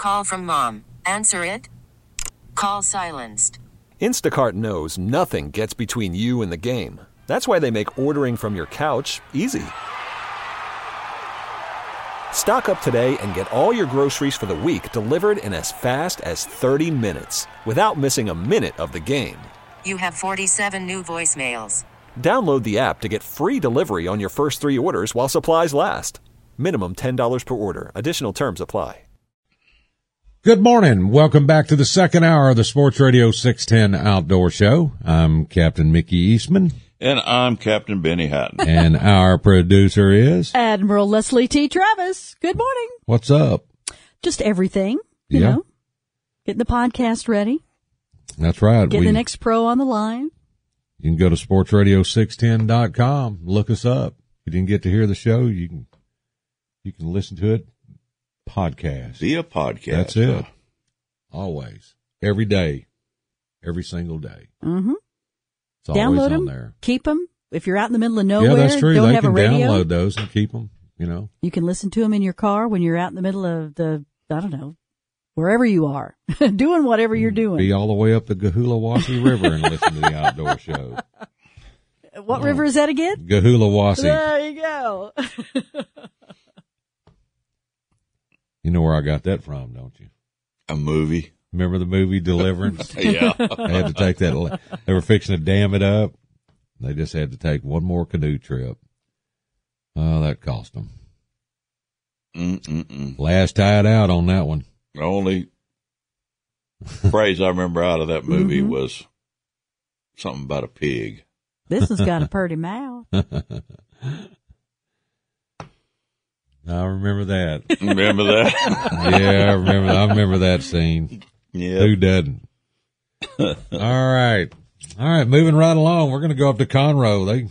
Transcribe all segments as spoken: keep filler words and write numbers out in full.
Call from mom. Answer it. Call silenced. Instacart knows nothing gets between you and the game. That's why they make ordering from your couch easy. Stock up today and get all your groceries for the week delivered in as fast as thirty minutes without missing a minute of the game. You have forty-seven new voicemails. Download the app to get free delivery on your first three orders while supplies last. Minimum ten dollars per order. Additional terms apply. Good morning. Welcome back to the second hour of the Sports Radio six ten Outdoor Show. I'm Captain Mickey Eastman. And I'm Captain Benny Hatton. And our producer is? Admiral Leslie T. Travis. Good morning. What's up? Just everything, you yeah. know. Getting the podcast ready. That's right. Getting we, the next pro on the line. You can go to sports radio six ten dot com. Look us up. If you didn't get to hear the show, you can you can listen to it. Podcast. Via podcast. That's it. Huh? Always. Every day. Every single day. Mm-hmm. It's always Download on them, there. Keep them. If you're out in the middle of nowhere, yeah, that's true. don't they have can a radio, download those and keep them, you know. You can listen to them in your car when you're out in the middle of the, I don't know, wherever you are, doing whatever you're doing. Be all the way up the Gahulawasi River and listen to the outdoor show. What oh. river is that again? Gahulawasi. There you go. You know where I got that from, don't you? A movie. Remember the movie Deliverance? Yeah. They had to take that. They were fixing to dam it up. They just had to take one more canoe trip. Oh, that cost them. Mm-mm-mm. Last tied out on that one. The only phrase I remember out of that movie mm-hmm. was something about a pig. This has got a purty mouth. I remember that. Remember that? Yeah, I remember. I remember that scene. Yeah. Who doesn't? All right, all right. Moving right along, we're going to go up to Conroe. They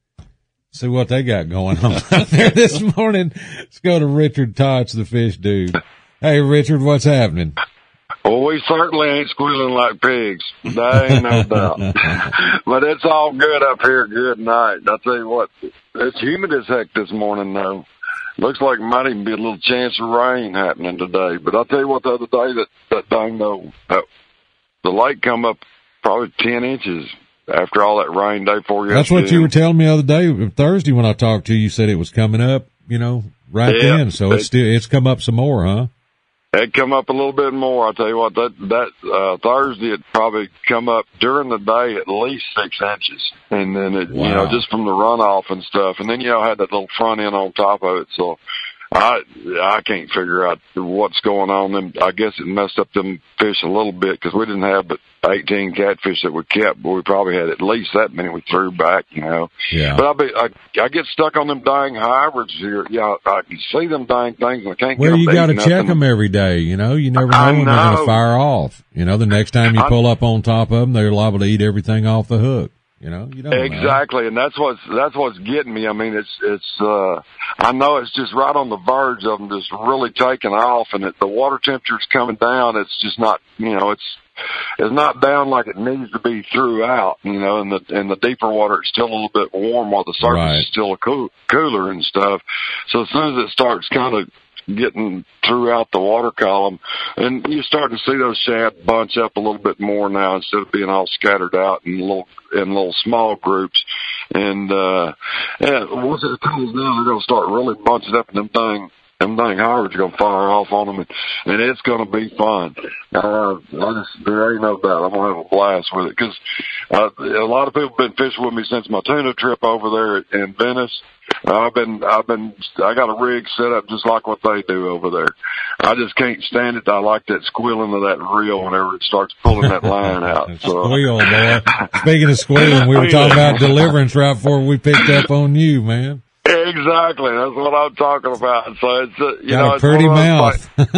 see what they got going on out there this morning. Let's go to Richard Tots, the fish dude. Hey, Richard, what's happening? Well, we certainly ain't squealing like pigs. There ain't no doubt. But it's all good up here. Good night. I'll tell you what, it's humid as heck this morning, though. Looks like might even be a little chance of rain happening today. But I'll tell you what, the other day, that, that dang though, that, the lake come up probably ten inches after all that rain day before yesterday. That's what you were telling me the other day, Thursday when I talked to you. You said it was coming up, you know, right yeah, then. So it's still, it's come up some more, huh? It come up a little bit more. I'll tell you what, that, that, uh, Thursday it probably come up during the day at least six inches. And then it, wow. you know, just from the runoff and stuff. And then, you know, I had that little front end on top of it. So I, I can't figure out what's going on. And I guess it messed up them fish a little bit because we didn't have but eighteen catfish that we kept, but we probably had at least that many we threw back, you know. Yeah. But I be, I, I get stuck on them dang hybrids here. Yeah, I can see them dang things and I can't well, get them. Well, you got to check them every day, you know. You never know I when know. they're going to fire off. You know, the next time you I, pull up on top of them, they're liable to eat everything off the hook. You know, you don't exactly, know. And that's what's that's what's getting me. I mean, it's it's. uh I know it's just right on the verge of them just really taking off, and it, the water temperature's coming down. It's just not, you know, it's it's not down like it needs to be throughout. You know, in the in the deeper water, it's still a little bit warm while the surface right. is still cool, cooler and stuff. So as soon as it starts kind of getting throughout the water column, and you're starting to see those shad bunch up a little bit more now instead of being all scattered out in little in little small groups. And uh yeah, once it cools down, they're gonna start really bunching up, and them thing them dang hybrids are gonna fire off on them, and, and it's gonna be fun. Uh, I just, there ain't no doubt I'm gonna have a blast with it because uh, a lot of people have been fishing with me since my tuna trip over there in Venice. I've been, I've been, I got a rig set up just like what they do over there. I just can't stand it. I like that squealing of that reel whenever it starts pulling that line out. So. Squeal, boy. Speaking of squealing, we were talking about Deliverance right before we picked up on you, man. Exactly, that's what I'm talking about. So it's uh, you got know, a it's pretty mouth. Like,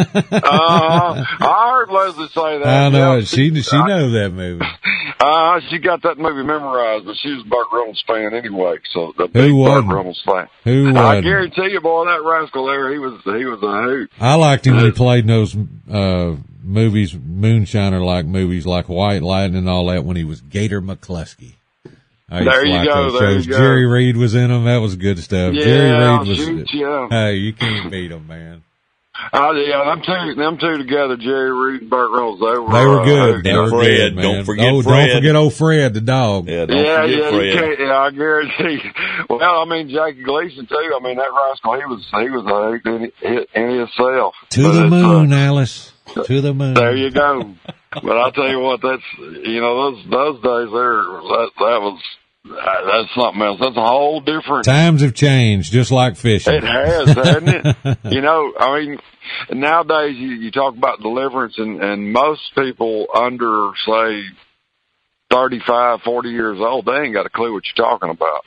uh, I heard Leslie say that. I know yeah. she she knows that movie. Uh, she got that movie memorized, but she was a Burt Reynolds fan anyway. So the big Who Burt wasn't? Reynolds fan. Who wasn't? I guarantee you, boy, that rascal there, he was he was a hoot. I liked him when he played in those uh movies, moonshiner like movies like White Lightning and all that. When he was Gator McCluskey. I used There to you like go, those there shows. you go. Jerry Reed was in them. That was good stuff. Yeah, Jerry I'll Reed was. shoot you. Hey, you can't beat him, man. Uh, yeah, them two, them two together, Jerry Reed and Burt Reynolds, they were, They were good. Uh, They And were Fred, good, man. don't forget oh, Fred. don't forget old Fred, the dog. Yeah, don't yeah, forget yeah, you Fred. can't, yeah, I guarantee. Well, I mean, Jackie Gleason too. I mean, that rascal, he was, he was a hit in, in himself. To But the it's, moon, uh, Alice. To the moon. There you go. But I'll tell you what, that's, you know, those, those days there, that, that was, uh, that's something else. That's a whole different. Times have changed, just like fishing. It has, hasn't it? You know, I mean, nowadays you, you talk about deliverance, and, and most people under, say, thirty-five, forty years old, they ain't got a clue what you're talking about.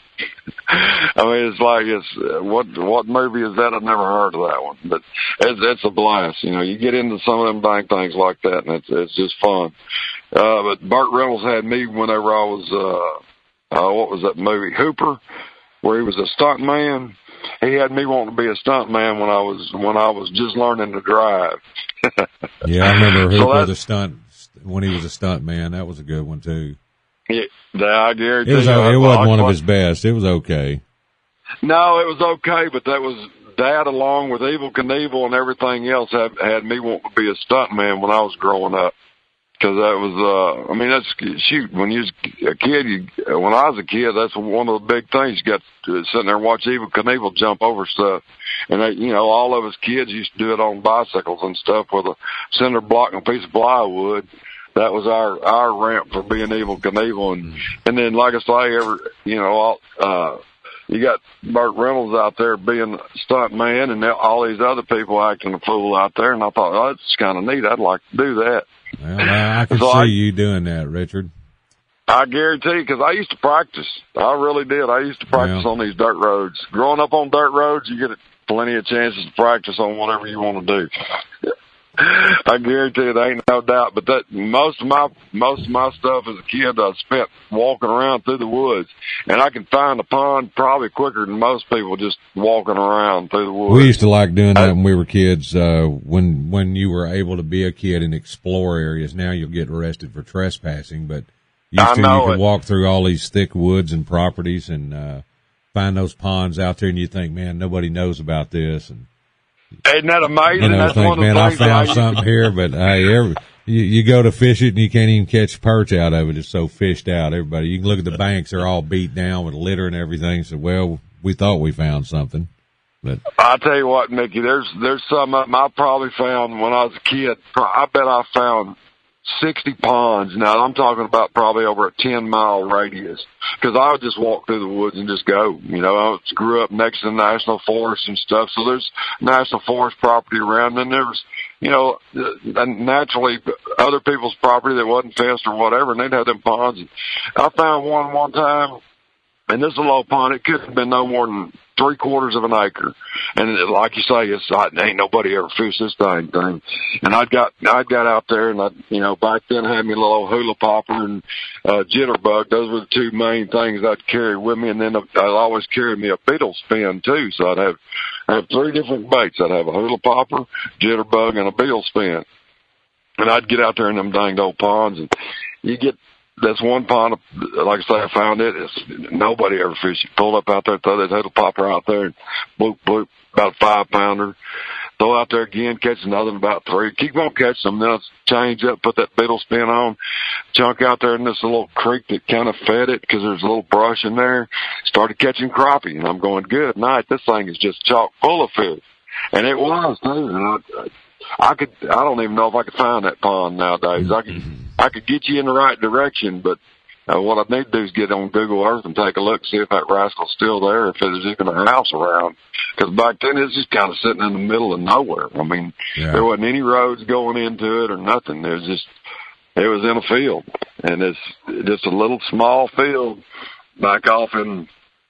I mean, it's like, it's, uh, what, what movie is that? I've never heard of that one, but it's, it's a blast. You know, you get into some of them dang things like that, and it's, it's just fun. Uh, but Burt Reynolds had me whenever I was, uh, uh, what was that movie? Hooper, where he was a stunt man. He had me wanting to be a stunt man when I was, when I was just learning to drive. Yeah, I remember So Hooper, that- the stunt, when he was a stunt man. That was a good one, too. Yeah, I guarantee It was. you. It wasn't I- one of I- his best. It was okay. No, it was okay, but that was Dad, along with Evel Knievel and everything else, had had me wanting to be a stuntman when I was growing up. Because that was, uh, I mean, that's, shoot, when you was a kid, you, when I was a kid, that's one of the big things. You got to sit there and watch Evel Knievel jump over stuff. And, they, you know, all of us kids used to do it on bicycles and stuff with a cinder block and a piece of plywood. That was our, our ramp for being Evel Knievel. And, and then, like I say, every, you know, all, uh, you got Burt Reynolds out there being a stunt man, and all these other people acting a fool out there. And I thought, oh, that's kind of neat. I'd like to do that. Well, I, I can So see I- you doing that, Richard. I guarantee, because I used to practice. I really did. I used to practice Yeah. on these dirt roads. Growing up on dirt roads, you get plenty of chances to practice on whatever you want to do. I guarantee it, ain't no doubt. But that most of my most of my stuff as a kid, I spent walking around through the woods, and I can find a pond probably quicker than most people just walking around through the woods. We used to like doing that when we were kids. Uh, when when you were able to be a kid and explore areas. Now you'll get arrested for trespassing, but used I to know you could it. walk through all these thick woods and properties and uh, find those ponds out there, and you think, man, nobody knows about this. And Isn't that amazing? you know, That's think, one of the man, I things that found used- something here, but hey, every, you, you go to fish it and you can't even catch perch out of it. It's so fished out. Everybody, you can look at the banks; they're all beat down with litter and everything. So, well, we thought we found something, but I'll tell you what, Mickey, there's there's some of them I probably found when I was a kid. Pro- I bet I found sixty ponds. Now, I'm talking about probably over a ten mile radius, because I would just walk through the woods and just go. You know, I grew up next to the National Forest and stuff, so there's National Forest property around, and there was, you know, uh, naturally other people's property that wasn't fenced or whatever, and they'd have them ponds. And I found one one time, and this is a low pond. It could have been no more than three quarters of an acre. And it, like you say, it's like, ain't nobody ever fished this dang thing. And I got, I got out there, and I, you know, back then I had me a little hula popper and, uh, jitterbug. Those were the two main things I'd carry with me. And then I'd always carry me a beetle spin too. So I'd have, I have three different baits. I'd have a hula popper, jitterbug, and a beetle spin. And I'd get out there in them dang old ponds, and you get, that's one pond, like I say, I found it. It's, nobody ever fished it. Pulled up out there, throw that little popper out there, and bloop, bloop, about a five pounder. Throw out there again, catch another in about three. Keep on catching them. Then I'll change up, put that beetle spin on, chunk out there in this little creek that kind of fed it, because there's a little brush in there. Started catching crappie, and I'm going, good night. This thing is just chock full of fish. And it was, too. And I, I could, I don't even know if I could find that pond nowadays. I could, I could get you in the right direction, but uh, what I need to do is get on Google Earth and take a look, see if that rascal's still there, if there's even a house around. Because back then it was just kind of sitting in the middle of nowhere. I mean, yeah. there wasn't any roads going into it or nothing. It was just, it was in a field, and it's just a little small field back off in,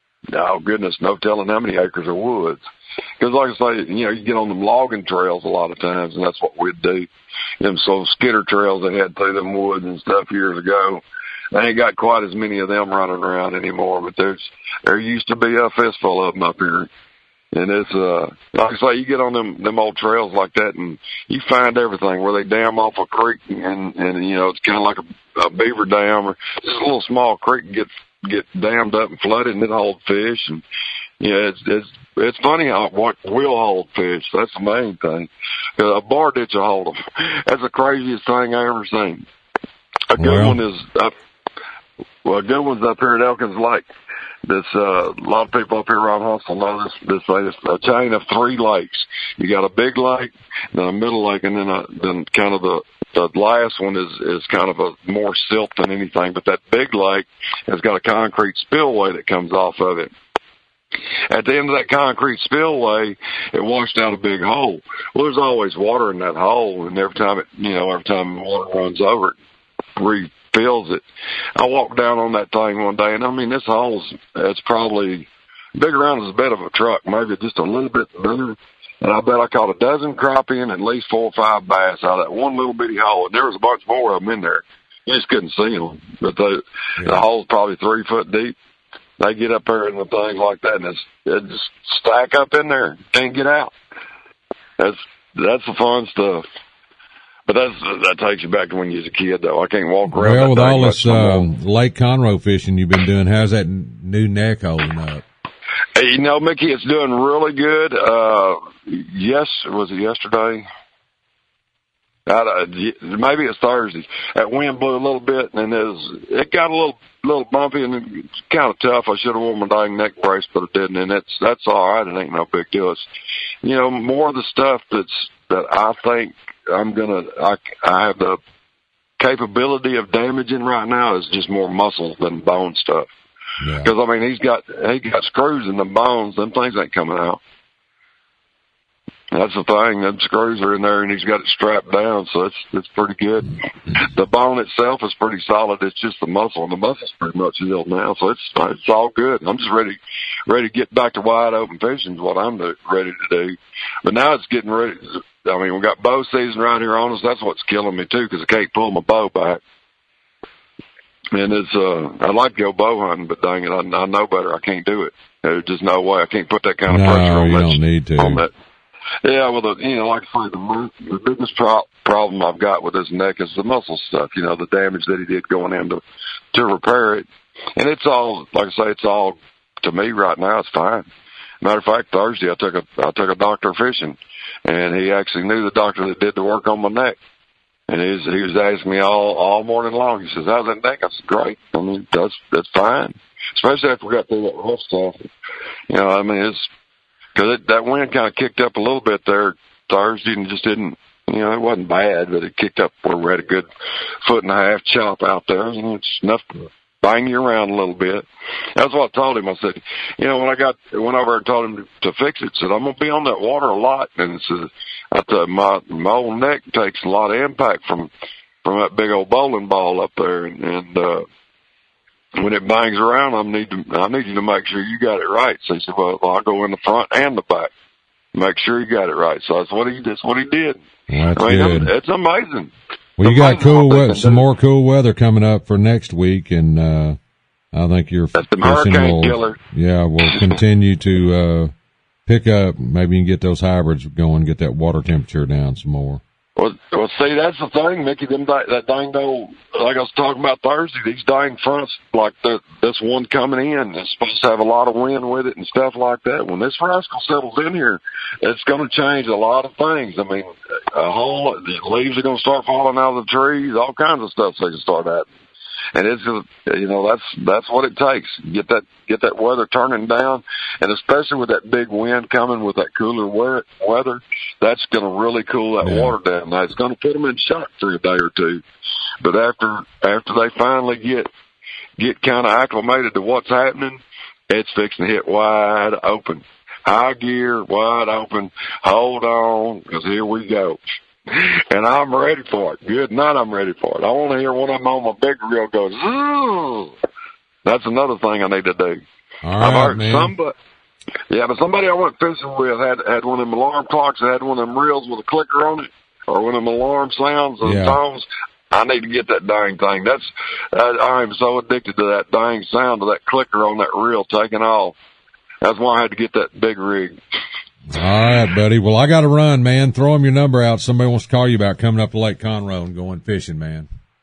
oh goodness, no telling how many acres of woods. Because like I say, you know, you get on them logging trails a lot of times, and that's what we'd do. Them so skitter trails they had through them woods and stuff years ago. They ain't got quite as many of them running around anymore, but there's there used to be a fistful of them up here. And it's, uh, like I say, you get on them, them old trails like that, and you find everything where they dam off a creek, and, and you know, it's kind of like a, a beaver dam, or just a little small creek get, get dammed up and flooded, and it hold fish. And Yeah, it's it's it's funny how what will hold fish. That's the main thing. A bar ditch will hold them. That's the craziest thing I ever seen. A good well. one is up. Well, a good one's up here at Elkins Lake. This uh, a lot of people up here around Huntsville know this. This is a chain of three lakes. You got a big lake, then a middle lake, and then a, then kind of the the last one is is kind of a more silt than anything. But that big lake has got a concrete spillway that comes off of it. At the end of that concrete spillway, it washed out a big hole. Well, there's always water in that hole, and every time it, you know, every time water runs over it, refills it. I walked down on that thing one day, and I mean, this hole's it's probably big around as a bed of a truck, maybe just a little bit bigger. And I bet I caught a dozen crappie and at least four or five bass out of that one little bitty hole. And there was a bunch more of them in there. You just couldn't see them, but the yeah. the hole's probably three foot deep. They get up there and the things like that, and it's, it just stack up in there. Can't get out. That's that's the fun stuff. But that's that takes you back to when you was a kid, though. I can't walk around. Well, with all this uh, Lake Conroe fishing you've been doing, how's that new neck holding up? Hey, you know, Mickey, it's doing really good. Uh, yes, was it yesterday? Out of, maybe it's Thursday. That wind blew a little bit, and it, was, it got a little little bumpy, and it's kind of tough. I should have worn my dang neck brace, but it didn't, and it's that's all right. It ain't no big deal. It's, you know, more of the stuff that's that I think I'm gonna. I, I have the capability of damaging right now is just more muscle than bone stuff. Because yeah. I mean, he's got he got screws in the bones. Them things ain't coming out. That's the thing. Them screws are in there, and he's got it strapped down, so it's it's pretty good. The bone itself is pretty solid. It's just the muscle, and the muscle's pretty much healed now, so it's it's all good. I'm just ready ready to get back to wide open fishing is what I'm ready to do. But now it's getting ready. I mean, we got bow season right here on us. That's what's killing me too, because I can't pull my bow back. And it's uh, I'd like to go bow hunting, but dang it, I, I know better. I can't do it. There's just no way. I can't put that kind of no, pressure on you that. don't need to. On that. Yeah, well, the, you know, like I say, the, the biggest pro- problem I've got with his neck is the muscle stuff. You know, the damage that he did going in to, to repair it, and it's all, like I say, it's all to me right now. It's fine. Matter of fact, Thursday I took a I took a doctor fishing, and he actually knew the doctor that did the work on my neck. And he was, he was asking me all, all morning long. He says, how's that neck? I said, great. I mean, that's, that's fine. Especially after we got through that rough stuff. You know, I mean, it's, cause it, that wind kind of kicked up a little bit there Thursday and just didn't, you know, it wasn't bad, but it kicked up where we had a good foot and a half chop out there. You know, it's enough to bang you around a little bit. That's what I told him. I said, you know, when I got, went over and told him to, to fix it, I said, I'm going to be on that water a lot. And it said, I thought my, my old neck takes a lot of impact from, from that big old bowling ball up there. And, and uh, when it bangs around, I need to, I need you to make sure you got it right. So he said, well, I'll go in the front and the back. Make sure you got it right. So that's what he, that's what he did. That's I mean, good. It's amazing. Well, you got cool weather, some more cool weather coming up for next week, and uh I think your That's the fishing hurricane will, killer. yeah, will continue to uh pick up. Maybe you can get those hybrids going, get that water temperature down some more. Well, well, see, that's the thing, Mickey. Them that dang old, like I was talking about Thursday, these dang fronts, like the, this one coming in, is supposed to have a lot of wind with it and stuff like that. When this rascal settles in here, it's going to change a lot of things. I mean, a whole the leaves are going to start falling out of the trees, all kinds of stuff they can start happening. And it's just, you know, that's, that's what it takes. Get that, get that weather turning down. And especially with that big wind coming with that cooler weather, that's going to really cool that yeah. water down. Now it's going to put them in shock for a day or two. But after, after they finally get, get kind of acclimated to what's happening, it's fixing to hit wide open. High gear, wide open. Hold on, because here we go. And I'm ready for it. Good night, I'm ready for it. I want to hear one of them on my big reel go, ooh. That's another thing I need to do. All right, I've heard man. somebody, yeah, but somebody I went fishing with had, had one of them alarm clocks that had one of them reels with a clicker on it, or one of them alarm sounds and yeah. tones. I need to get that dang thing. That's, uh, I'm so addicted to that dang sound of that clicker on that reel taking off. That's why I had to get that big rig. All right, buddy. Well, I got to run, man. Throw him your number out. Somebody wants to call you about coming up to Lake Conroe and going fishing, man.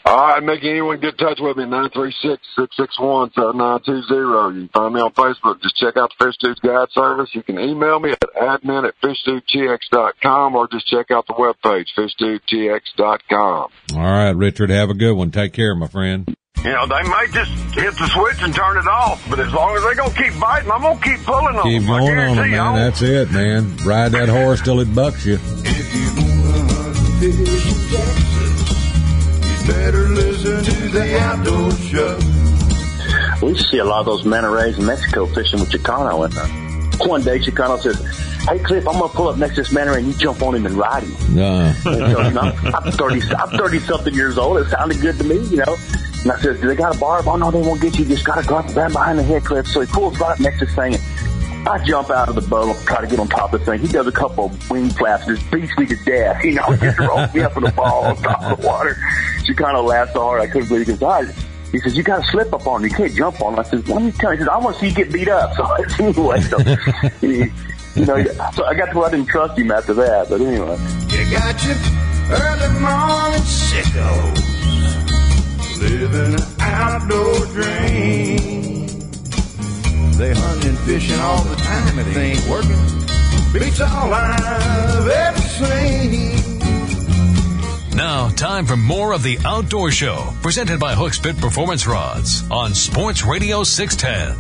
All right, Mickey, anyone get in touch with me, nine three six, six six one, seven nine two zero. You can find me on Facebook. Just check out the Fish Dudes Guide Service. You can email me at admin at fish dude t x dot com or just check out the webpage, fish dude t x dot com. All right, Richard, have a good one. Take care, my friend. You know, they might just hit the switch and turn it off, but as long as they gonna keep biting, I'm gonna keep pulling on Keep them. going on them, man. That's it, man. Ride that horse till it bucks you. If you wanna fish in Texas, you better listen to the Outdoor Show. We used to see a lot of those manta rays in Mexico fishing with Chicano, and uh, one day Chicano says, "Hey Cliff, I'm gonna pull up next to this manta ray and you jump on him and ride him." No. And so, you know, I'm thirty, I'm thirty something years old. It sounded good to me, you know. And I said, "Do they got a barb?" "Oh no, they won't get you. You just gotta go up and grab behind the head, Cliff." So he pulls right up next to this thing, and I jump out of the boat, try to get on top of the thing. He does a couple of wing flaps, just beats me to death. You know, just rolls me up in the ball on top of the water. Chicano laughed so hard I couldn't believe it. He goes, "Ah." He says, "You got to slip up on him. You can't jump on him." I said, "Let me tell you." He says, "I want to see you get beat up." So anyway, so, he, you know, so I got to, I didn't trust him after that. But anyway, You got your early morning sickos living an outdoor dream. They hunting and fishing all the time. It ain't working. Beats all I've ever seen. Now, time for more of the Outdoor Show, presented by Hookspit Performance Rods on Sports Radio six ten.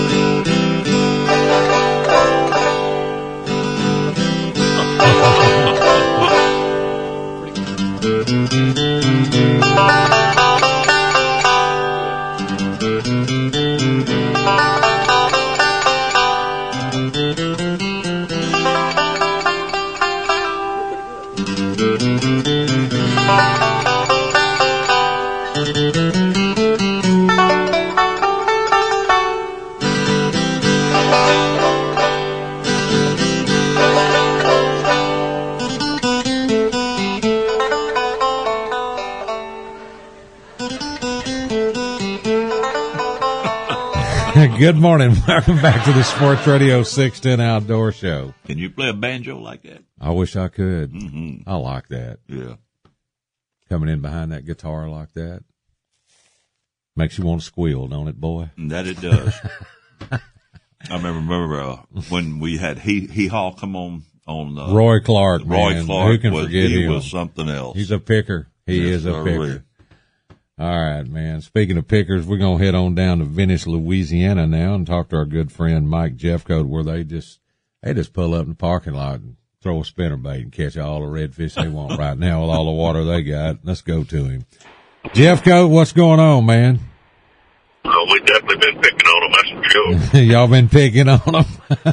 Good morning. Welcome back to the Sports Radio six ten Outdoor Show. Can you play a banjo like that? I wish I could. Mm-hmm. I like that. Yeah. Coming in behind that guitar like that. Makes you want to squeal, don't it, boy? That it does. I remember, remember uh, when we had He He Haw come on. on uh, Roy Clark, Roy man. Clark. Who can was, forget he him? was something else. He's a picker. He Yes, is a sir, picker. really. All right, man. Speaking of pickers, we're going to head on down to Venice, Louisiana now and talk to our good friend Mike Jeffcoat, where they just, they just pull up in the parking lot and throw a spinnerbait and catch all the redfish they want right now with all the water they got. Let's go to him. Jeffcoat, what's going on, man? Oh, we definitely been picking on them. That's for sure. Y'all been picking on them?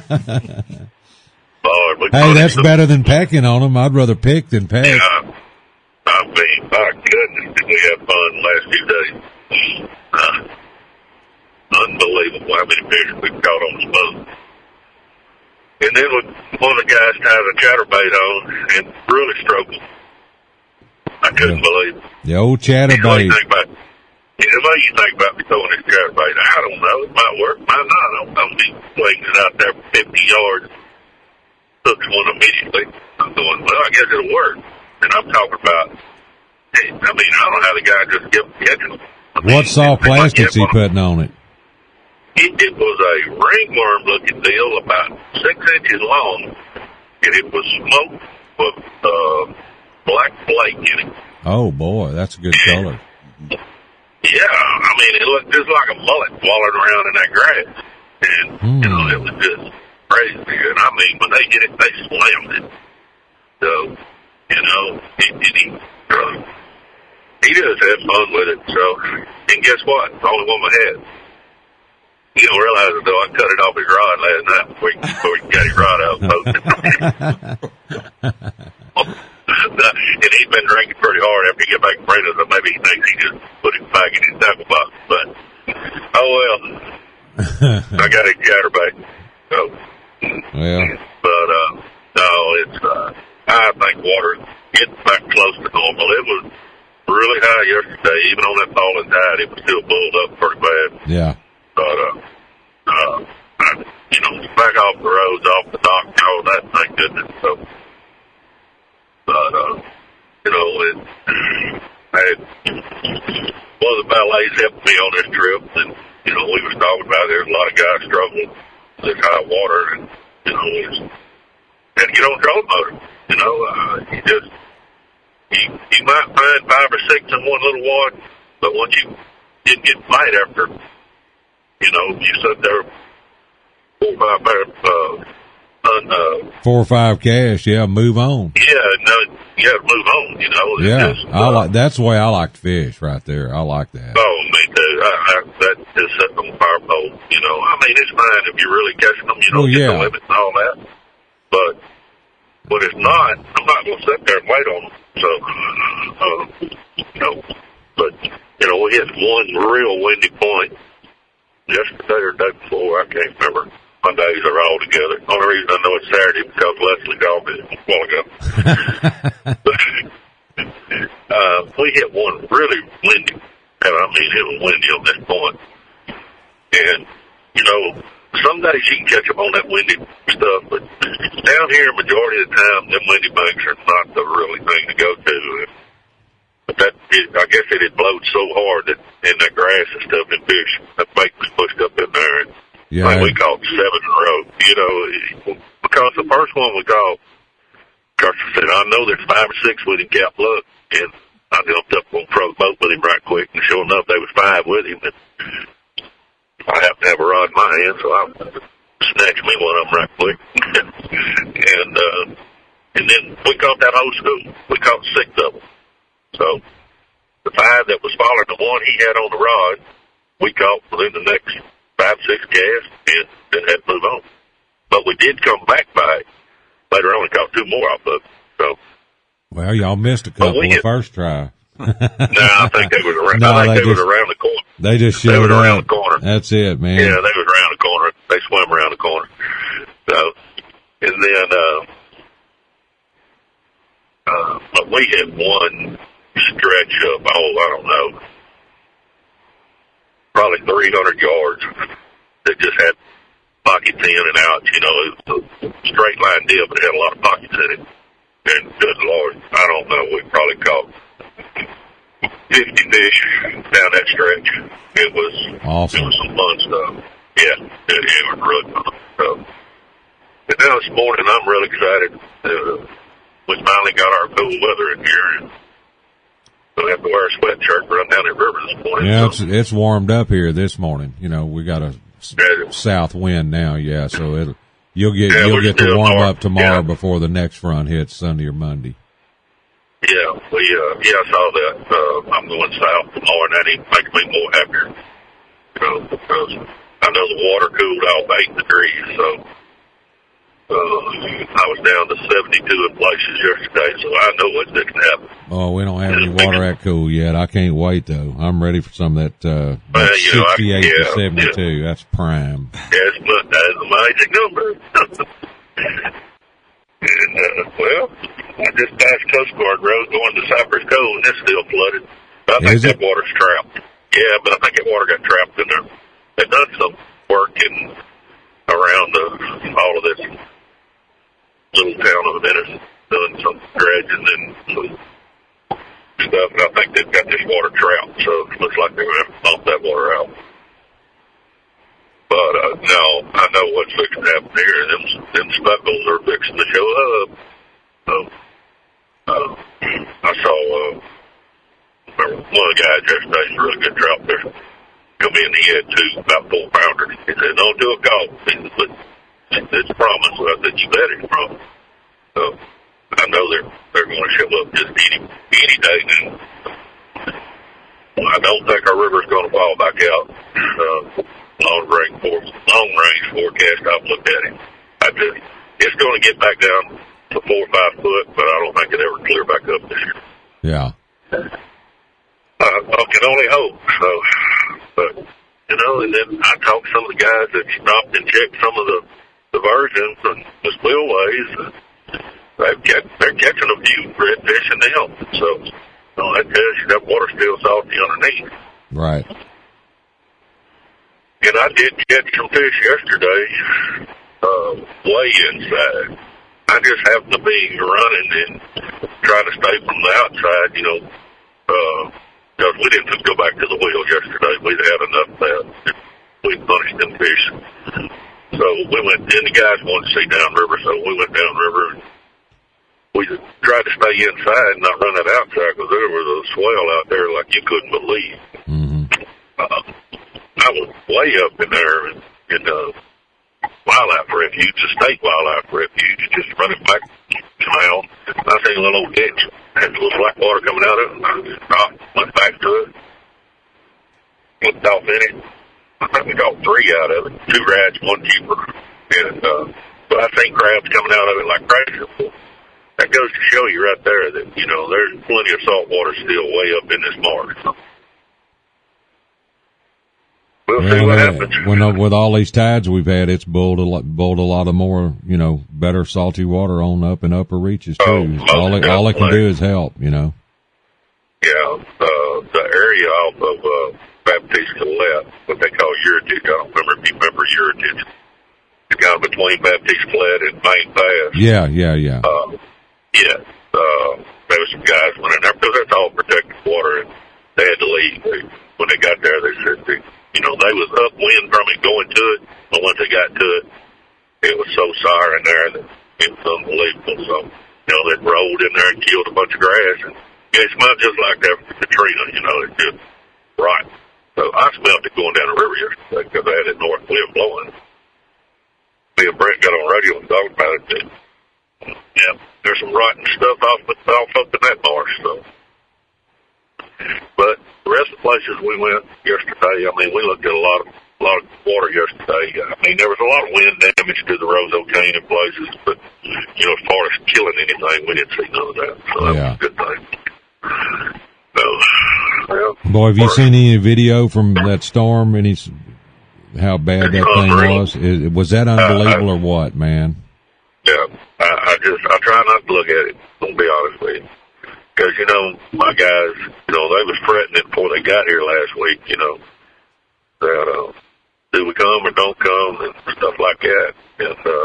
Lord, we Hey, that's better than pecking on them. I'd rather pick than peck. Yeah. I mean, my goodness, did we have fun the last few days. Uh, unbelievable how many fish we've caught on the boat. And then when one of the guys ties a chatterbait on and really struggled. I couldn't Yeah. believe it. The old What do chatterbait. you think about yeah, what do you think about me throwing this chatterbait? I don't know. It might work, might not. I don't know. Me flings it out there for fifty yards, hooks one immediately. I'm going, well, I guess it'll work. And I'm talking about, hey, I mean, I don't know how the guy just kept catching them. I mean, What soft if I plastics kept he on- putting on it? It, it was a ringworm-looking deal, about six inches long, and it was smoked with uh, black flake in it. Oh, boy, that's a good color. Yeah, I mean, it looked just like a mullet wallowed around in that grass. And, Mm. you know, it was just crazy. And I mean, when they get it, they slammed it. So, you know, he, he, he, uh, he just had fun with it. So, and guess what? It's the only one I had. You don't realize it, though. I cut it off his rod last night before he, before he got his rod out of the boat. And he's been drinking pretty hard after he get back from Brandon, so maybe he thinks he just put it back in his tackle box. But, oh well. I got his chatterbait. So, Well, but, uh, no, it's, uh, I think water getting back close to normal. It was really high yesterday. Even on that falling tide, it was still bulled up pretty bad. yeah. But, uh, uh, I, you know, back off the roads, off the dock, and all that, thank goodness. So, but, uh, you know, it, had one of the valets helped me on this trip, and, you know, we was talking about there's a lot of guys struggling with this high water, and, you know, we just had to get on the trolling motor. You know, uh, you just, you, you might find five or six in one little wad, but once you didn't get bite after, you know, you sit there four or five, uh, un, uh, four or five cash, yeah, move on. Yeah, no, you have to move on, you know. It's yeah, just, I uh, like, that's the way I like to fish right there. I like that. Oh, me too. I, I, that is set on the fire pole, you know. I mean, it's fine if you're really catching them, you know, Well, get yeah. the limit and all that. But when it's not, I'm not going to sit there and wait on them. So, uh, you know, but, you know, we hit one real windy point yesterday or the day before. I can't remember. My days are all together. The only reason I know it's Saturday because Leslie called me a while ago. uh, we hit one really windy, and I mean it was windy on this point. And, you know, some days you can catch them on that windy stuff, but down here, majority of the time, them windy banks are not the really thing to go to. But that, it, I guess it had blowed so hard that in that grass and stuff, and fish, that bait was pushed up in there. And Yeah, like we caught seven in a row, you know, because the first one we caught, Carter said, I know there's five or six with him, Cap Luck, and I jumped up on the front boat with him right quick, and sure enough, there was five with him, and I happened to have a rod in my hand, so I snatched me one of them right quick, and, uh, and then we caught that whole school. We caught six of them. So the five that was following the one he had on the rod, we caught within the next five, six casts, and then had to move on. But we did come back by it. Later on, we caught two more off of it. So, well, y'all missed a couple the hit, first try. no, I think they was around. No, I think they they, was just- around the corner. They just They showed was around up. the corner. That's it, man. Yeah, they was around the corner. They swam around the corner. So, and then, uh, uh, but we had one stretch of, oh, I don't know, probably three hundred yards that just had pockets in and out. You know, it was a straight line deal, but it had a lot of pockets in it. And good Lord, I don't know, we probably caught fifty fish down that stretch. It was awesome. It was some fun stuff. Yeah, it, it was really fun stuff. And now this morning, I'm really excited. Uh, we finally got our cool weather in here, and don't have to wear a sweatshirt to run down the river this morning. Yeah, so. it's it's warmed up here this morning. You know, we got a s- south wind now. Yeah, so it you'll get Yeah, you'll we're get to still warm north. up tomorrow Yeah. before the next front hits Sunday or Monday. Yeah, we, uh, yeah, I saw that. Uh, I'm going south tomorrow, and that even makes me more happier. You know, because I know the water cooled off eight degrees, so, uh, I was down to seventy-two in places yesterday, so I know what's going to happen. Oh, we don't have any water that cool yet. I can't wait though. I'm ready for some of that, uh, that Well, you know, I- sixty-eight yeah, to seventy-two. That's prime. Yes, but that is a magic number. And, uh, well, I just passed Coast Guard Road going to Cypress Cove, and it's still flooded. I think Is that it? water's trapped. Yeah, but I think that water got trapped in there. They've done some work in around uh, all of this little town of Venice, doing some dredging and some stuff, and I think they've got this water trapped, so it looks like they're going to have to pump that water out. But, uh, no, I know what's fixing to happen here. Them, them speckles are fixing to show up. So, uh, I saw, uh, remember one of the guys yesterday's a really good trout fisher. Come in, he had two about four pounders. He said, don't do a golf. He said, but it's a promise. I said, you bet it's a promise. So, I know they're, they're going to show up just any, any day now. I don't think our river's going to fall back out. Uh, long range for long range forecast, I've looked at it. I just, it's going to get back down to four or five foot, but I don't think it ever clear back up this year. Yeah. Uh, I can only hope. So, but you know, and then I talked to some of the guys that stopped and checked some of the the versions and the spillways. And they've kept, they're catching a few redfish in them. So, you know, that tells you that water's still salty underneath. Right. And I did catch some fish yesterday, uh, way inside. I just happened to be running and trying to stay from the outside, you know, uh, uh, because we didn't go back to the wheel yesterday. We'd had enough of that. We punished them fish. So we went, and the guys wanted to see downriver, so we went downriver. We tried to stay inside and not run it outside because there was a swell out there like you couldn't believe. Mm-hmm. Uh, I was way up in there in, in the wildlife refuge, the state wildlife refuge, just running back canal. I seen a little old ditch, had a little black water coming out of it. I just stopped, went back to it, looked off in it. I think we got three out of it, two rads, one keeper. And uh, but I seen crabs coming out of it like crazy. That goes to show you right there that, you know, there's plenty of salt water still way up in this marsh. We'll yeah, see what man, happens. When, with all these tides we've had, it's bowled a lot, bowled a lot of more, you know, better salty water on up and upper reaches too. Oh, all it, all it can do is help, you know. Yeah, uh, the area off of uh, Baptiste Colette, what they call Uritage. I don't remember if you remember Uritage. It's kind of between Baptiste Colette and Main Pass. Yeah, yeah, yeah. Uh, yeah, uh, there was some guys went in there because that's all protected water, and they had to leave. They, when they got there, they said, they, you know, they was upwind from it going to it, but once they got to it, it was so sour in there that it was unbelievable. So, you know, they rolled in there and killed a bunch of grass, and yeah, it smelled just like that from Katrina, you know, it's just right. So I smelled it going down the river yesterday because I had that north wind blowing. Me and Brent got on radio and talked about it. That, yeah, there's some rotten stuff off, off up in that marsh. So, but the rest of the places we went yesterday, I mean, we looked at a lot of a lot of water yesterday. I mean, there was a lot of wind damage to the Roseau Canyon places, but you know, as far as killing anything, we didn't see none of that. So that yeah. was a good thing. So, well, boy, have you seen any video from that storm? Any how bad that thing was? Is, was that unbelievable uh, I, or what, man? Yeah, I, I just I try not to look at it. I'll be honest with you, because you know my guys, you know they was fretting it before they got here last week. You know that uh, do we come or don't come and stuff like that. And uh,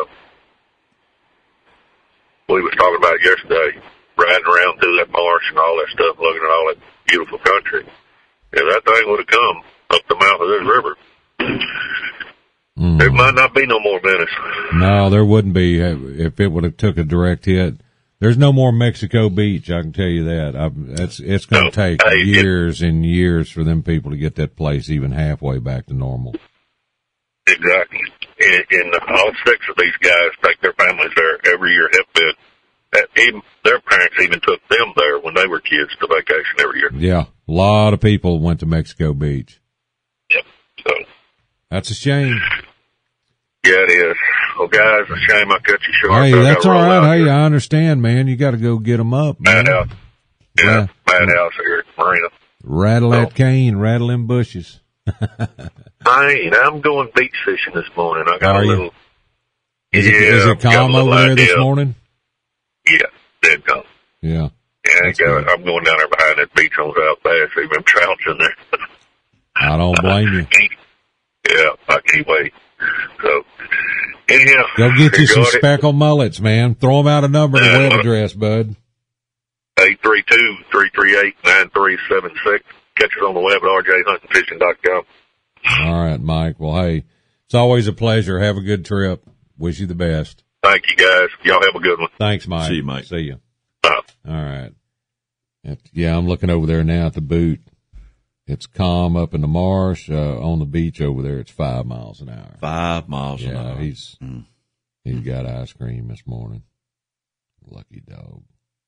we was talking about it yesterday, riding around through that marsh and all that stuff, looking at all that beautiful country. If that thing would have come up the mouth of this river, mm. there might not be no more Venice. No, there wouldn't be if it would have took a direct hit. There's no more Mexico Beach, I can tell you that. I, it's it's going to no, take hey, years it, and years for them people to get that place even halfway back to normal. Exactly. And, and all six of these guys take their families there every year. Have been. Even their parents even took them there when they were kids to vacation every year. Yeah, a lot of people went to Mexico Beach. Yep. So that's a shame. Yeah, it is. Well, guys, a shame I cut you short. Hey, that's all right. Hey, here. I understand, man. You got to go get them up, man. Madhouse. Yeah, yeah. Madhouse here at Marina. Rattle so. that cane, rattle them bushes. I ain't. I'm going beach fishing this morning. I got Are a you? little. Is yeah, it, is it calm over there idea. this morning? Yeah, dead calm. Yeah. Yeah, I got, I'm going down there behind that beach on South Bass. See them trouts in there. I don't blame you. Yeah, I can't wait. So, anyhow. Go get you some speckled mullets, man. Throw them out a number and a web address, bud. eight three two, three three eight, nine three seven six. Catch us on the web at r j hunting fishing dot com. All right, Mike. Well, hey, it's always a pleasure. Have a good trip. Wish you the best. Thank you, guys. Y'all have a good one. Thanks, Mike. See you, Mike. See you. Bye. All right. Yeah, I'm looking over there now at the boot. It's calm up in the marsh. Uh, on the beach over there, it's five miles an hour. Five miles yeah, an hour. Yeah, he's, mm. he's got ice cream this morning. Lucky dog.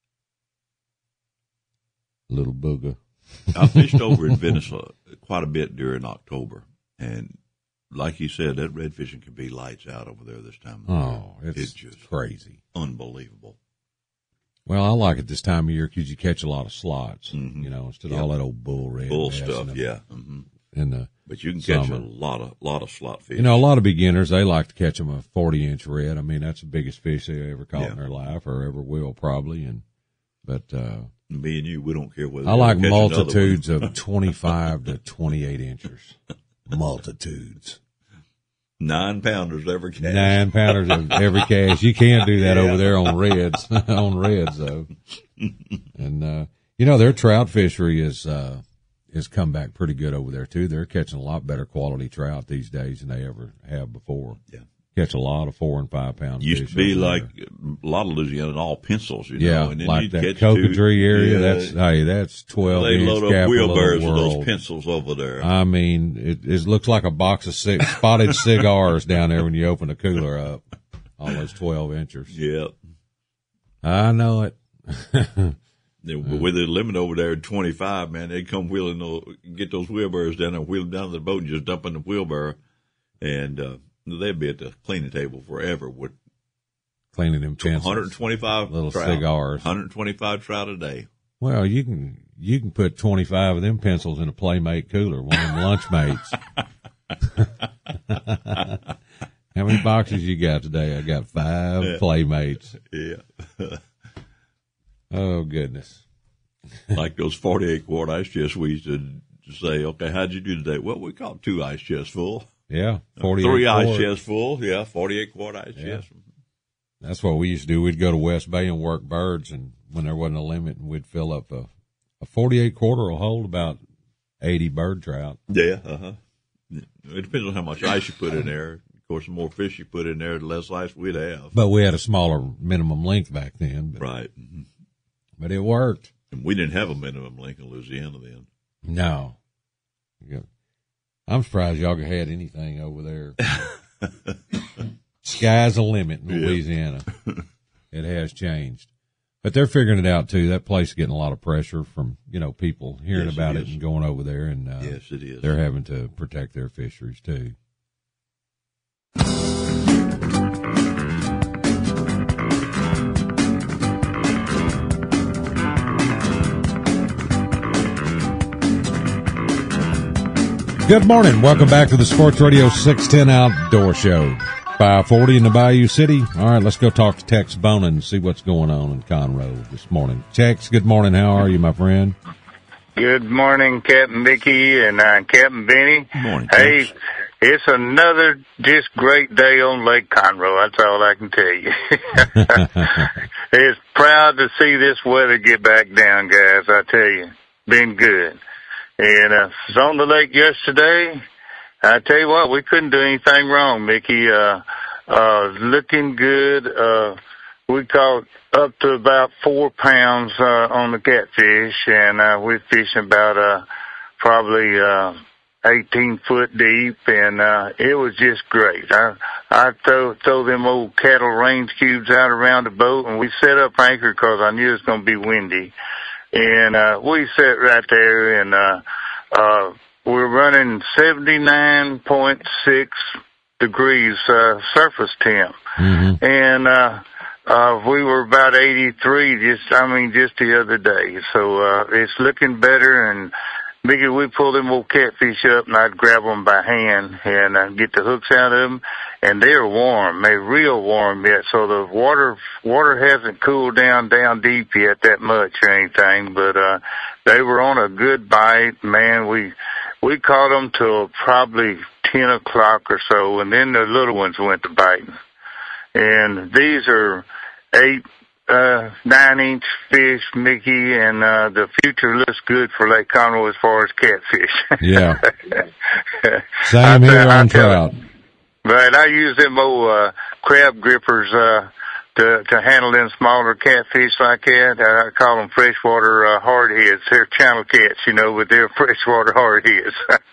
Little booger. I fished over in Venice quite a bit during October, and like you said, that red fishing can be lights out over there this time of oh, year. It's, it's just crazy. Unbelievable. Well, I like it this time of year because you catch a lot of slots, mm-hmm. you know, instead yep. of all that old bull red. Bull stuff, yeah. Mm-hmm. In the but you can summer. catch a lot of lot of slot fish. You know, a lot of beginners, they like to catch them a forty-inch red. I mean, that's the biggest fish they ever caught yeah. in their life or ever will probably. And But uh me and you, we don't care whether I like multitudes of twenty-five to twenty-eight inchers. Multitudes. Nine pounders every cast. Nine pounders of every cast. You can't do that yeah. over there on reds, on reds though. And, uh, You know, their trout fishery is, uh, has come back pretty good over there too. They're catching a lot better quality trout these days than they ever have before. Yeah. Catch a lot of four and five pound Used fish. to be like there. a lot of Louisiana, all pencils, you yeah, know. And then like you'd that catch Cocodrie two, area. yeah, that's hey, that's twelve they inch load up capital wheelbarrows of the with world. those pencils over there. I mean, it, it looks like a box of cig- spotted cigars down there when you open the cooler up. All those twelve inchers. Yep. I know it. With the limit over there at twenty-five, man, they'd come wheeling, those, get those wheelbarrows down there, wheel them down to the boat and just dump in the wheelbarrow. And, uh, they'd be at the cleaning table forever with cleaning them pencils. one hundred twenty-five little trout, cigars. one hundred twenty-five trout a day. Well, you can, you can put twenty-five of them pencils in a Playmate cooler, one of them lunch mates. How many boxes you got today? I got five yeah. Playmates. Yeah. Oh, goodness. Like those forty-eight quart ice chests we used to say, okay, how'd you do today? Well, we caught two ice chests full. Yeah. forty-eight Three quart. ice chests full. Yeah. forty-eight quart ice yeah. chests. That's what we used to do. We'd go to West Bay and work birds, and when there wasn't a limit, and we'd fill up a, a forty-eight quarter will hold about eighty bird trout. Yeah. Uh-huh. It depends on how much ice you put in there. Of course, the more fish you put in there, the less ice we'd have. But we had a smaller minimum length back then. But, right. Mm-hmm. But it worked. And we didn't have a minimum length in Louisiana then. No. I'm surprised y'all had anything over there. Sky's the limit in Louisiana. Yeah. It has changed. But they're figuring it out, too. That place is getting a lot of pressure from, you know, people hearing yes, about it, it and going over there. And uh, yes, it is. They're having to protect their fisheries, too. Good morning. Welcome back to the Sports Radio six ten Outdoor Show. five forty in the Bayou City. All right, let's go talk to Tex Bonin and see what's going on in Conroe this morning. Tex, good morning. How are you, my friend? Good morning, Captain Mickey and uh, Captain Benny. Good morning, hey, Tex. It's another just great day on Lake Conroe. That's all I can tell you. It's proud to see this weather get back down, guys. I tell you, been good. And uh, I was on the lake yesterday. I tell you what, we couldn't do anything wrong, Mickey. Uh, uh, looking good. Uh, we caught up to about four pounds uh, on the catfish, and uh, we're fishing about uh, probably uh, eighteen foot deep, and uh, it was just great. I I throw throw them old cattle range cubes out around the boat, and we set up anchor because I knew it was going to be windy. And, uh, we sat right there and, uh, uh, we're running seventy-nine point six degrees, uh, surface temp. Mm-hmm. And, uh, uh, we were about eighty-three just, I mean, just the other day. So, uh, it's looking better. And Mickey, we pull them old catfish up and I'd grab them by hand and uh, get the hooks out of them. And they're warm. They're real warm yet. So the water, water hasn't cooled down, down deep yet that much or anything. But, uh, they were on a good bite. Man, we, we caught them till probably ten o'clock or so. And then the little ones went to biting. And these are eight, uh, nine inch fish, Mickey, and, uh, the future looks good for Lake Conroe as far as catfish. Yeah. Same here on trout. Right, I use them old, uh, crab grippers, uh, to, to handle them smaller catfish like that. I call them freshwater, uh, hardheads. They're channel cats, you know, but they're freshwater hardheads.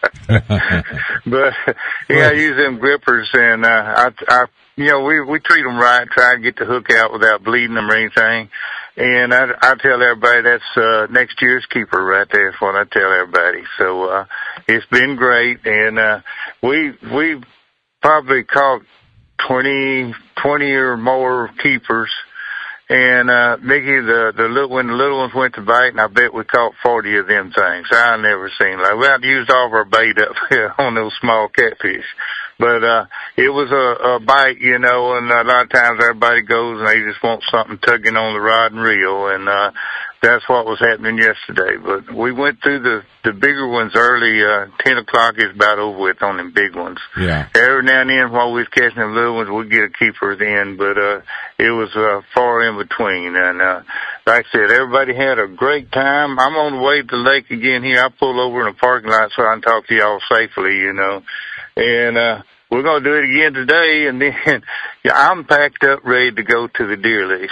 But, yeah, I use them grippers and, uh, I, I, you know, we, we treat them right, try to get the hook out without bleeding them or anything. And I, I tell everybody that's, uh, next year's keeper right there is what I tell everybody. So, uh, it's been great. And, uh, we, we probably caught twenty, twenty or more keepers. And, uh, Mickey, the, the little, when the little ones went to bite, and I bet we caught forty of them things. I never seen, like, we had used all of our bait up here on those small catfish. But, uh, it was a, a bite, you know, and a lot of times everybody goes and they just want something tugging on the rod and reel. And, uh, that's what was happening yesterday. But we went through the, the bigger ones early. Uh, ten o'clock is about over with on them big ones. Yeah. Every now and then while we was catching them little ones, we'd get a keeper then, but, uh, it was, uh, far in between. And, uh, like I said, everybody had a great time. I'm on the way to the lake again here. I pull over in the parking lot so I can talk to y'all safely, you know. And, uh, we're going to do it again today, and then yeah, I'm packed up, ready to go to the deer lease.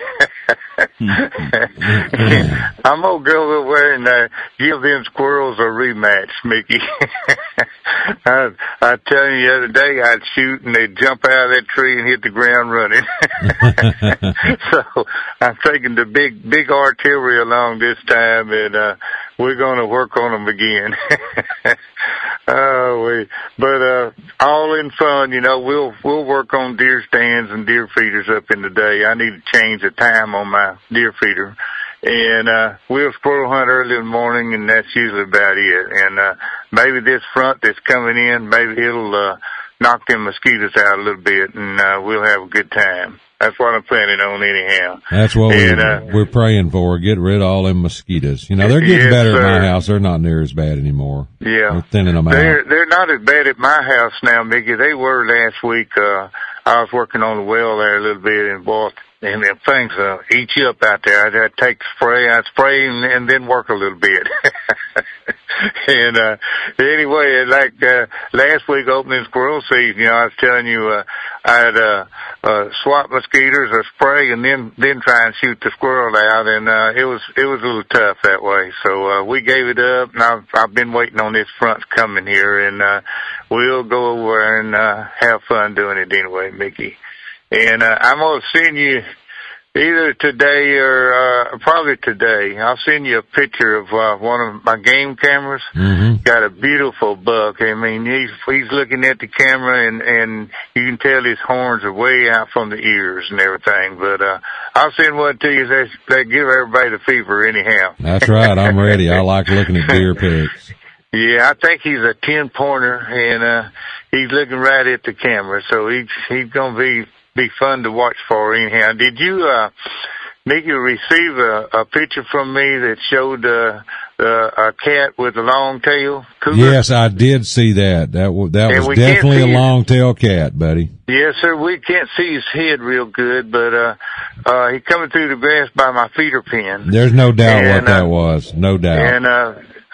I'm going to go over there and uh, give them squirrels a rematch, Mickey. I, I tell you, the other day I'd shoot, and they'd jump out of that tree and hit the ground running. So I'm taking the big, big artillery along this time, and uh, we're going to work on them again. Oh, we, but, uh, all in fun, you know, we'll, we'll work on deer stands and deer feeders up in the day. I need to change the time on my deer feeder. And, uh, we'll squirrel hunt early in the morning, and that's usually about it. And, uh, maybe this front that's coming in, maybe it'll, uh, knock them mosquitoes out a little bit, and, uh, we'll have a good time. That's what I'm planning on anyhow. That's what and, we're, uh, we're praying for. Get rid of all them mosquitoes. You know, they're getting yes, better sir. at my house. They're not near as bad anymore. Yeah. We're thinning them they're, out. They're not as bad at my house now, Mickey. They were last week. Uh, I was working on the well there a little bit, and boy, and then things uh, eat you up out there. I'd, I'd take the spray, I'd spray and, and then work a little bit. And, uh, anyway, like, uh, last week opening squirrel season, you know, I was telling you, uh, I'd, uh, uh, swap mosquitoes or spray and then, then try and shoot the squirrel out. And, uh, it was, it was a little tough that way. So, uh, we gave it up, and I've, I've been waiting on this front coming here, and, uh, we'll go over and, uh, have fun doing it anyway, Mickey. And, uh, I'm going to send you, either today or uh probably today, I'll send you a picture of uh, one of my game cameras. Mm-hmm. Got a beautiful buck. I mean, he's he's looking at the camera, and and you can tell his horns are way out from the ears and everything. But uh I'll send one to you that that give everybody the fever anyhow. That's right. I'm ready. I like looking at deer pics. Yeah, I think he's a ten pointer, and uh he's looking right at the camera, so he's he's gonna be. be fun to watch for anyhow. Did you, uh, Mickey, receive a, a picture from me that showed, uh, uh, a cat with a long tail? Cougar? Yes, I did see that. That, w- that And we was can't definitely a see his- long-tailed cat, buddy. Yes, sir. We can't see his head real good, but, uh, uh, he coming through the grass by my feeder pen. There's no doubt And, what that uh, was. No doubt. And, uh,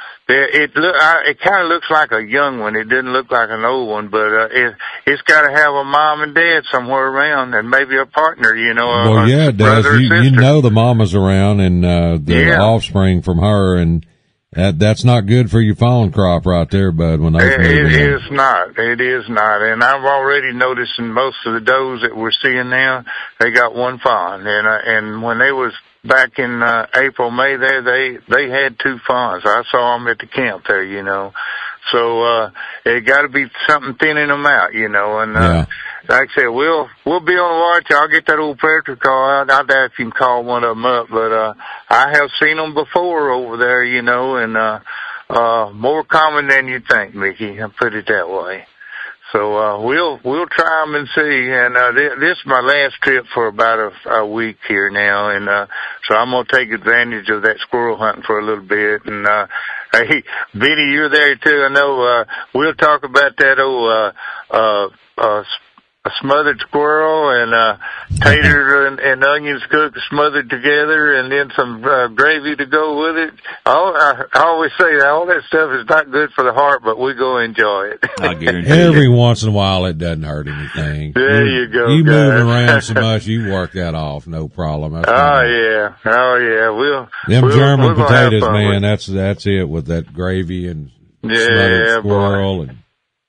It it, look, I, it kind of looks like a young one. It didn't look like an old one, but uh, it it's got to have a mom and dad somewhere around, and maybe a partner. You know, a, Well, yeah, a it does. brother or You, you sister. know the mama's around and uh, the Yeah. offspring from her, and that that's not good for your fawn crop right there, bud. When those It, move it in. is not. It is not. And I've already noticed in most of the does that we're seeing now, they got one fawn. And uh, and when they was back in uh, April, May, there they they had two fawns. I saw them at the camp there, you know. So uh, it got to be something thinning them out, you know. And uh, Yeah. like I said, we'll we'll be on the watch. I'll get that old predator call out. I doubt if you can call one of them up, but uh, I have seen them before over there, you know, and uh, uh, more common than you think, Mickey. I'll put it that way. So uh, we'll we'll try them and see. And uh, th- this is my last trip for about a, a week here now, and uh, so I'm gonna take advantage of that squirrel hunting for a little bit. And uh, hey, Benny, you're there too. I know. Uh, we'll talk about that old uh, uh, uh, a smothered squirrel and uh, taters and, and onions cooked smothered together, and then some uh, gravy to go with it. All, I, I always say that all that stuff is not good for the heart, but we go enjoy it. I guarantee Every you. once in a while, it doesn't hurt anything. There you go, You guys. moving around so much, you work that off, no problem. That's Oh fine. yeah, oh yeah. We'll Them we'll, German we're gonna have potatoes, fun with man. it. That's that's it with that gravy and Yeah, smothered boy. squirrel and.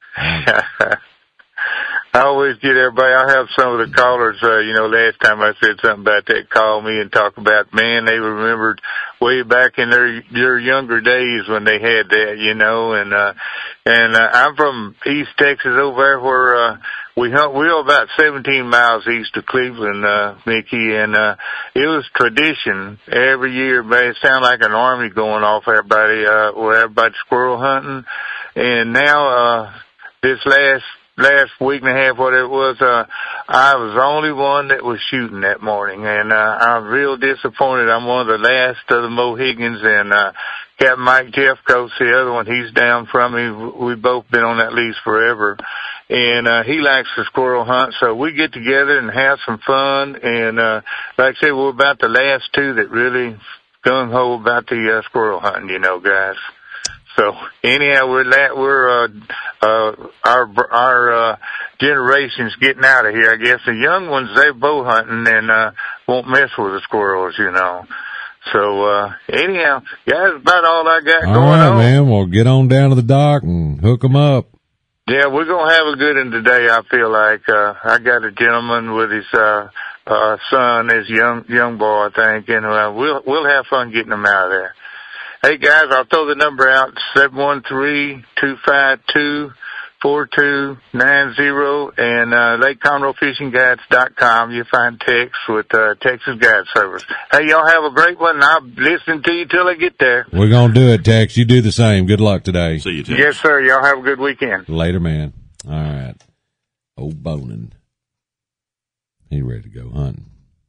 I always get everybody. I have some of the callers, uh, you know, last time I said something about that, call me and talk about, man, they remembered way back in their, their younger days when they had that, you know, and, uh, and, uh, I'm from East Texas over there where, uh, we hunt, we're about seventeen miles east of Cleveland, uh, Mickey, and, uh, it was tradition every year, but it sounded like an army going off, everybody, uh, where everybody's squirrel hunting. And now, uh, this last, last week and a half, what it was, uh, I was the only one that was shooting that morning, and, uh, I'm real disappointed. I'm one of the last of the Mohegans, and, uh, Captain Mike Jeffcoat's the other one. He's down from me. We've both been on that lease forever. and uh, he likes to squirrel hunt. So we get together and have some fun. And uh, like I said, we're about the last two that really gung ho about the uh, squirrel hunting, you know, guys. So anyhow, we're la- we're uh, uh, our our uh, generation's getting out of here. I guess the young ones, they bow hunting and uh, won't mess with the squirrels, you know. So uh, anyhow, yeah, that's about all I got all going right, on. man. Well, get on down to the dock and hook them up. Yeah, we're gonna have a good one today. I feel like uh, I got a gentleman with his uh, uh, son, his young young boy, I think, and uh, we'll we'll have fun getting them out of there. Hey guys, I'll throw the number out, seven one three, two five two, four two nine zero, and uh, Lake Conroe Fishing Guides dot com. You'll find text with uh, Texas Guide Service. Hey, y'all have a great one, and I'll listen to you till I get there. We're going to do it, Tex. You do the same. Good luck today. See you, Tex. Yes, sir. Y'all have a good weekend. Later, man. All right. Old Bonin. He ready to go hunting.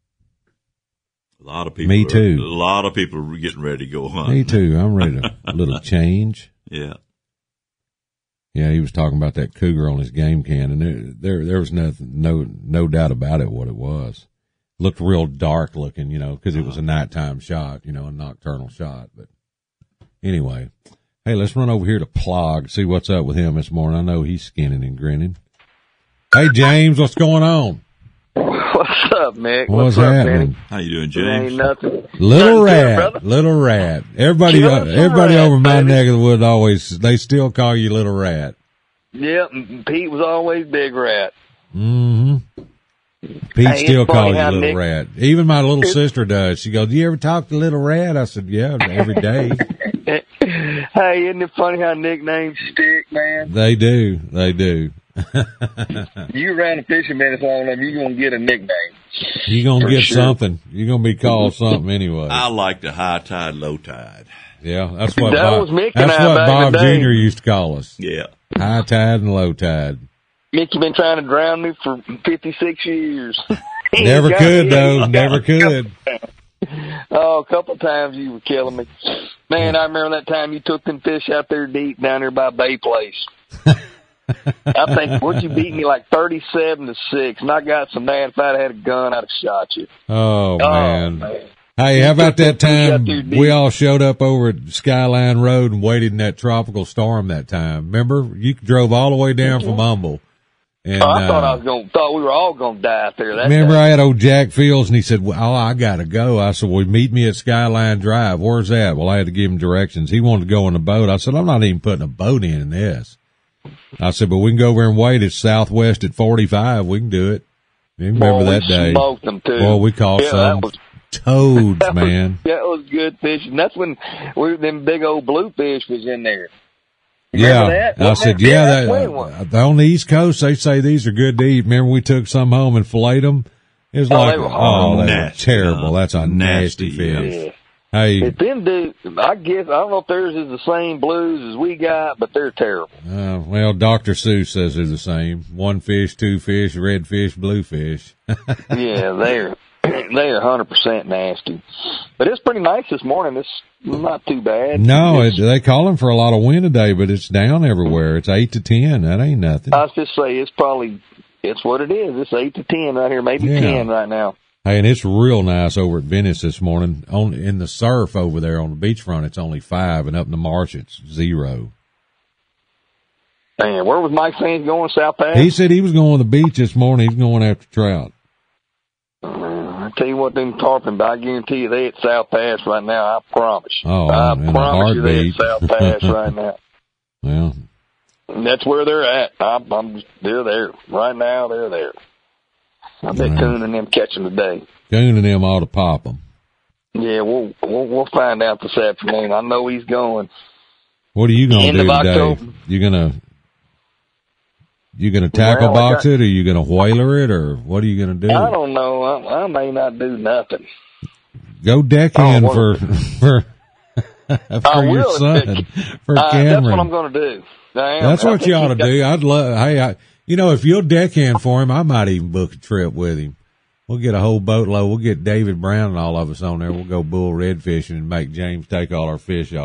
A lot of people. Me too. Are, a lot of people are getting ready to go hunt. Me too. I'm ready to a little change. Yeah. Yeah, he was talking about that cougar on his game can, and there, there, there was nothing, no, no doubt about it. What it was, looked real dark looking, you know, because it was a nighttime shot, you know, a nocturnal shot. But anyway, hey, let's run over here to Plog, see what's up with him this morning. I know he's skinning and grinning. Hey, James, what's going on? What's up, Mick? What's, What's up, happening? Manny? How you doing, James? Ain't nothing. Little Nothing rat, good, little rat. Everybody, uh, Little everybody rat, over my baby. neck of the wood always, they still call you Little Rat. Yep, and Pete was always Big Rat. Mm-hmm. Pete Hey, still it's funny calls you how Little Nick- Rat. Even my little It's- sister does. She goes, "Do you ever talk to Little Rat?" I said, "Yeah, every day." Hey, isn't it funny how nicknames stick, man? They do. They do. You around the fishing business long enough, you're going to get a nickname. You're going to For get sure. something. You're going to be called something anyway. I like the high tide, low tide. Yeah, that's what That Bob, was Mick that's and I what back Bob in the day. Junior used to call us. Yeah. High tide and low tide. Mick, you've been trying to drown me for fifty-six years. He Never got could me. though. Never could. Oh, a couple of times you were killing me. Man, I remember that time you took them fish out there deep down there by Bay Place. I think, what you beat me like thirty-seven to six, and I got so mad if I'd had a gun, I'd have shot you. Oh, Oh, man. man. Hey, how about that time out there deep. we all showed up over at Skyline Road and waited in that tropical storm that time? Remember? You drove all the way down from Humble. And, Oh, I thought uh, I was going, thought we were all going to die out there. That remember day. I had old Jack Fields and he said, well, oh, I gotta go. I said, well, meet me at Skyline Drive. Where's that? Well, I had to give him directions. He wanted to go in a boat. I said, I'm not even putting a boat in in this. I said, but we can go over and wait. It's southwest at forty-five. We can do it. You remember Boy, that we day? smoked them too. Boy, we caught Yeah, some that was- toads, that was- man. That was good fishing. That's when we, them big old bluefish was in there. Yeah, Remember that? I Wasn't said, that- yeah, yeah, that, that's when it was. uh, on the East Coast, they say these are good to eat. Remember we took some home and filleted them? It was Oh, like, they were oh, horrible. they were Nasty, terrible. huh? That's a nasty, Nasty, fish. Yeah. Hey, If them do, I guess, I don't know if theirs is the same blues as we got, but they're terrible. uh, well, Doctor Seuss says they're the same. One fish, two fish, red fish, blue fish. Yeah, they're, they're one hundred percent nasty. But it's pretty nice this morning. It's not too bad. No, it, It's- they calling for a lot of wind today, but it's down everywhere. It's eight to ten. That ain't nothing. I was just say it's probably, it's what it is. It's eight to ten right here, maybe Yeah. ten right now. Hey, and it's real nice over at Venice this morning. On in the surf over there on the beachfront, it's only five, and up in the marsh, it's zero. Man, where was Mike saying he's going, South Pass? He said he was going to the beach this morning. He's going after trout. Uh, I tell you what, them tarpon, but I guarantee you they at South Pass right now. I promise. Oh, I in a promise you they at heartbeat. South Pass right now. Well, And that's where they're at. I'm, I'm, they're there right now. They're there. I bet Right. Coon and them catch them today. Coon and them ought to pop them. Yeah, we'll we'll, we'll find out this afternoon. I know he's going. What are you going End to do of today? October. You gonna you gonna tackle Well, I box got- it, or you gonna whaler it, or what are you gonna do? I don't know. I, I may not do nothing. Go deckhand Oh, for for I for your will. son for Uh, Cameron. that's what I'm going to do. I am. That's I what think you ought to he's got- do. I'd love. Hey, I, you know, if you'll deckhand for him, I might even book a trip with him. We'll get a whole boatload. We'll get David Brown and all of us on there. We'll go bull red fishing and make James take all our fish off.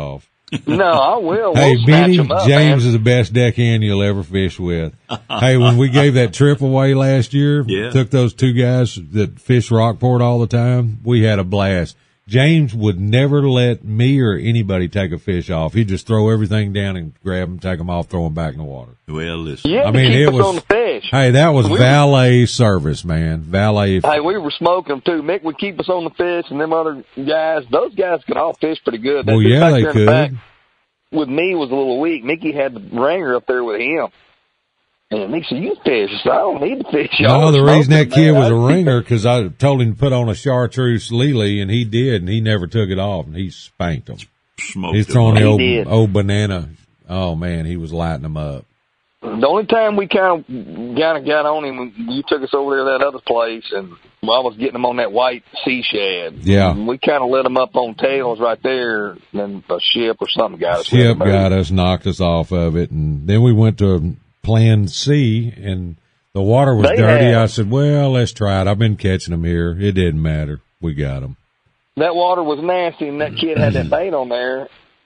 No, I will. Hey, we'll snatch Benny, them up, James man. is the best deckhand you'll ever fish with. Hey, when we gave that trip away last year, Yeah. took those two guys that fish Rockport all the time, we had a blast. James would never let me or anybody take a fish off. He'd just throw everything down and grab them, take them off, throw them back in the water. Well, listen. Yeah, I mean, keep it us was, on the fish. hey, that was We were- valet service, man. Valet. Hey, we were smoking them too. Mick would keep us on the fish, and them other guys, those guys could all fish pretty good. That Well, dude yeah, back they there in the back could. with me was a little weak. Mickey had the ringer up there with him. And Mick said, you fish. I said, I don't need to fish. Y'all No, the smoking, reason that man. kid was a I- ringer because I told him to put on a chartreuse lily, and he did, and he never took it off, and he spanked them. Smoked He's them. throwing the He old, did. old banana. Oh, man, he was lighting them up. The only time we kind of kind of got on him, when you took us over there to that other place, and well, I was getting him on that white sea shad. Yeah. And we kind of let him up on tails right there, and a ship or something got us. Ship got us, knocked us off of it, and then we went to Plan C, and the water was They dirty. had- I said, well, let's try it. I've been catching them here. It didn't matter. We got them. That water was nasty, and that kid had that bait on there.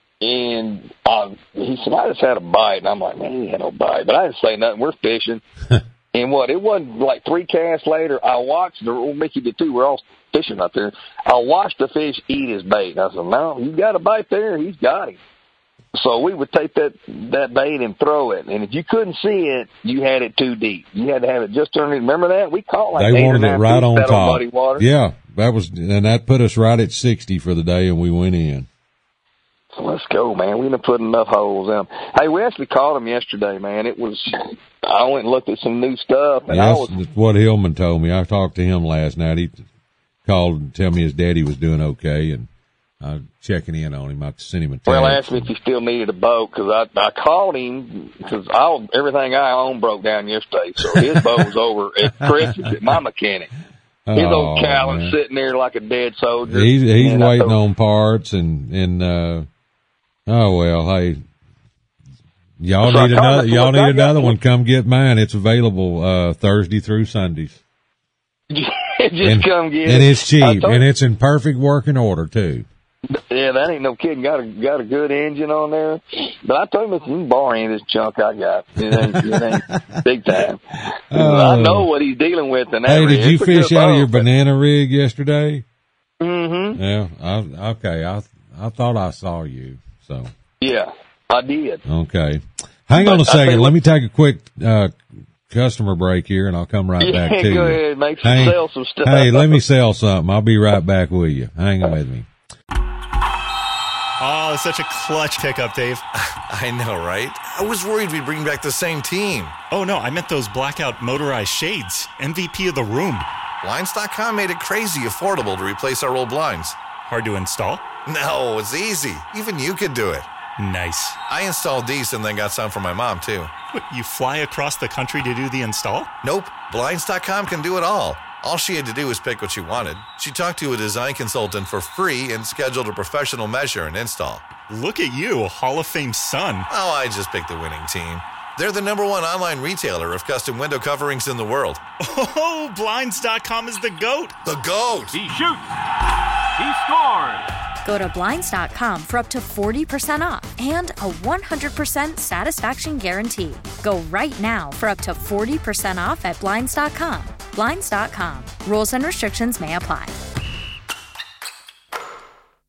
And uh, he said, I just had a bite. And I'm like, man, he had no bite. But I didn't say nothing. We're fishing. And what? It wasn't like three casts later. I watched the old Mickey did too. We're all fishing out there. I watched the fish eat his bait. And I said, no, you got a bite there. He's got him. So we would take that that bait and throw it. And if you couldn't see it, you had it too deep. You had to have it just underneath. Remember that? We caught like They eight or wanted nine it right fish on that top. muddy water. Yeah, that was, and that put us right at sixty for the day, and we went in. Let's go, man. We done put enough holes in them. Hey, we actually caught them yesterday, man. It was, I went and looked at some new stuff, and I That's was, that's what Hillman told me. I talked to him last night. He called and tell me his daddy was doing okay, and I was checking in on him. I sent him a text. well, asked me if he still needed a boat, because I, I called him, because everything I own broke down yesterday, so his boat was over at Chris's at my mechanic. His Oh, old Callan man. sitting there like a dead soldier. He's he's And I waiting told- on parts, and and uh, oh well, hey, y'all So I need called another him, y'all look, I need got another one. one. Come get mine. It's available uh, Thursday through Sundays. Just and, come get and it. it's I cheap, told- and it's in perfect working order too. Yeah, that ain't no kidding. Got a got a good engine on there. But I told him it's you borrow any of this junk I got. It ain't, it ain't big time. I know what he's dealing with. In that Hey, rig. did you It's a good fish out of your boat. banana rig yesterday? Mm-hmm. Yeah. I, okay. I I thought I saw you. So Yeah, I did. okay. Hang But on a I tell second. you Let what- me take a quick uh, customer break here, and I'll come right Yeah, back to you. go ahead, make some- Hey, sell some stuff. Hey, let me sell something. I'll be right back with you. Hang on with me. Oh, such a clutch pickup, Dave. I know, right? I was worried we'd bring back the same team. Oh, no, I meant those blackout motorized shades. M V P of the room. Blinds dot com made it crazy affordable to replace our old blinds. Hard to install? No, it's easy. Even you could do it. Nice. I installed these and then got some for my mom, too. What, you fly across the country to do the install? Nope. Blinds dot com can do it all. All she had to do was pick what she wanted. She talked to a design consultant for free and scheduled a professional measure and install. Look at you, Hall of Fame son. Oh, I just picked the winning team. They're the number one online retailer of custom window coverings in the world. Oh, Blinds dot com is the GOAT. The GOAT! He shoots. He scores. Go to Blinds dot com for up to forty percent off and a one hundred percent satisfaction guarantee. Go right now for up to forty percent off at Blinds dot com. Blinds dot com. Rules and restrictions may apply.